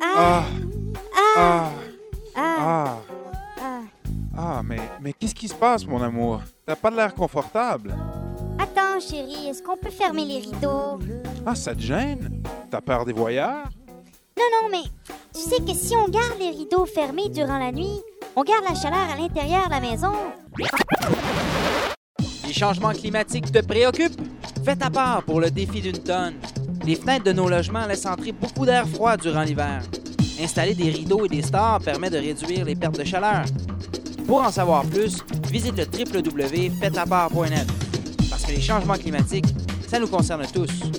Ah, Ah, ah, ah, ah. ah, mais qu'est-ce qui se passe, mon amour? T'as pas l'air confortable. Attends, chérie, est-ce qu'on peut fermer les rideaux? Ah, ça te gêne? T'as peur des voyeurs? Non, mais tu sais que si on garde les rideaux fermés durant la nuit, on garde la chaleur à l'intérieur de la maison. Les changements climatiques te préoccupent? Fais ta part pour le défi d'une tonne. Les fenêtres de nos logements laissent entrer beaucoup d'air froid durant l'hiver. Installer des rideaux et des stores permet de réduire les pertes de chaleur. Pour en savoir plus, visite le www.faitapart.net. Parce que les changements climatiques, ça nous concerne tous.